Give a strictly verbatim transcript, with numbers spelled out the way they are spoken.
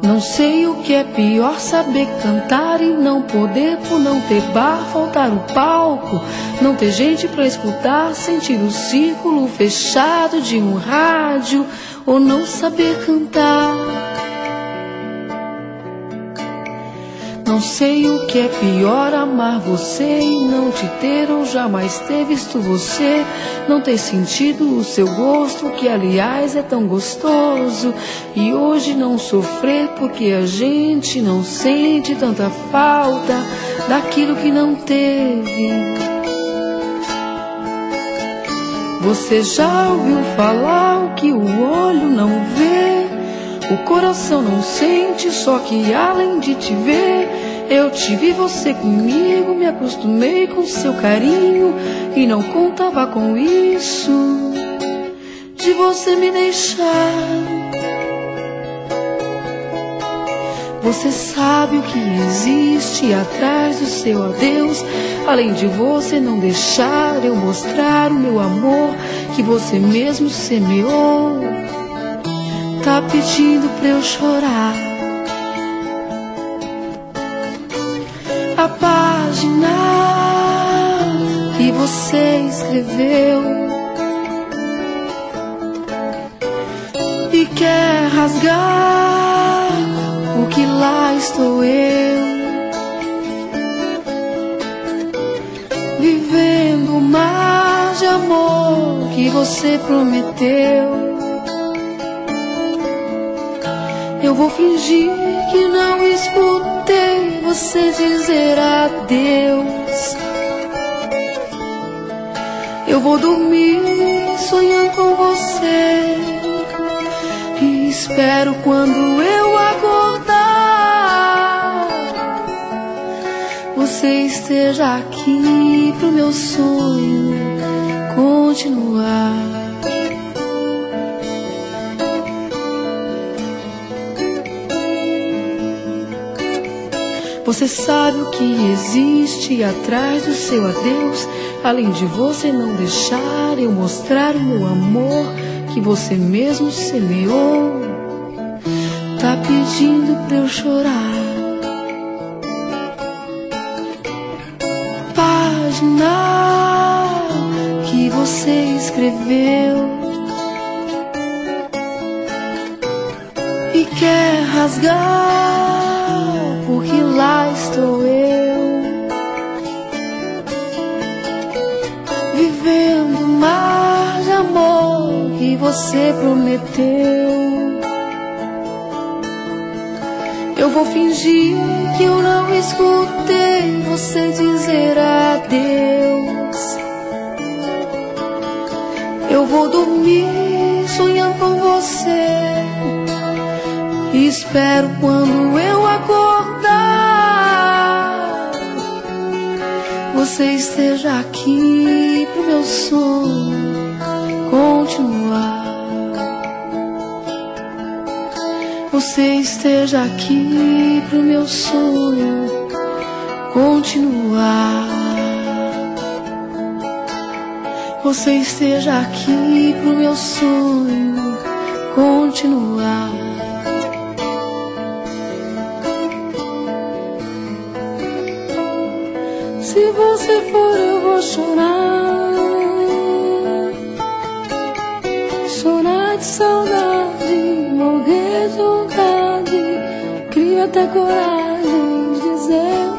Não sei o que é pior, saber cantar e não poder, por não ter bar, faltar o palco, não ter gente pra escutar, sentir o círculo fechado de um rádio, ou não saber cantar. Não sei o que é pior, amar você e não te ter, ou jamais ter visto você, não ter sentido o seu gosto, que aliás é tão gostoso, e hoje não sofrer porque a gente não sente tanta falta daquilo que não teve. Você já ouviu falar o que o olho não vê? O coração não sente, só que além de te ver, eu tive você comigo, me acostumei com seu carinho e não contava com isso, de você me deixar. Você sabe o que existe atrás do seu adeus, além de você não deixar eu mostrar o meu amor que você mesmo semeou. Tá pedindo pra eu chorar a página que você escreveu e quer rasgar o que lá estou eu, vivendo o mar de amor que você prometeu. Eu vou fingir que não escutei você dizer adeus. Eu vou dormir sonhando com você e espero quando eu acordar você esteja aqui pro meu sonho continuar. Você sabe o que existe atrás do seu adeus, além de você não deixar eu mostrar o meu amor que você mesmo semeou. Tá pedindo pra eu chorar. Página que você escreveu e quer rasgar, porque lá estou eu, vivendo um mar de amor que você prometeu. Eu vou fingir que eu não escutei você dizer adeus. Eu vou dormir sonhando com você e espero quando eu acordar você esteja aqui pro meu sonho continuar. Você esteja aqui pro meu sonho continuar. Você esteja aqui pro meu sonho continuar. Se você for eu vou chorar, chorar de saudade, morrer de vontade, crio até coragem de dizer